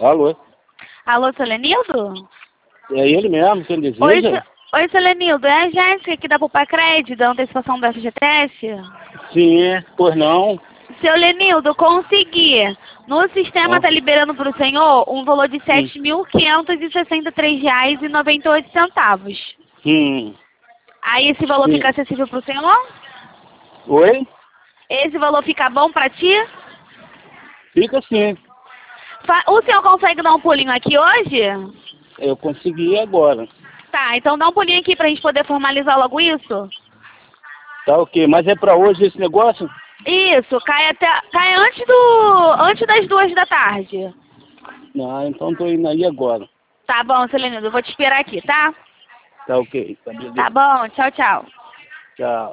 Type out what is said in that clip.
Alô? Alô, seu Lenildo? É ele mesmo, quem deseja? Oi, seu Lenildo, é a Jéssica aqui da Pupacred, da antecipação do FGTS? Sim, pois não. Seu Lenildo, consegui. No sistema tá liberando para o senhor um valor de R$ 7.563,98. Aí esse valor fica acessível para o senhor? Oi? Esse valor fica bom para ti? Fica sim. O senhor consegue dar um pulinho aqui hoje? Eu consegui agora. Tá, então dá um pulinho aqui pra gente poder formalizar logo isso. Tá ok, mas é pra hoje esse negócio? Isso, cai antes das 2 da tarde. Ah, então tô indo aí agora. Tá bom, Selenildo, eu vou te esperar aqui, tá? Tá ok, tá beleza. Tá bom, tchau, tchau. Tchau.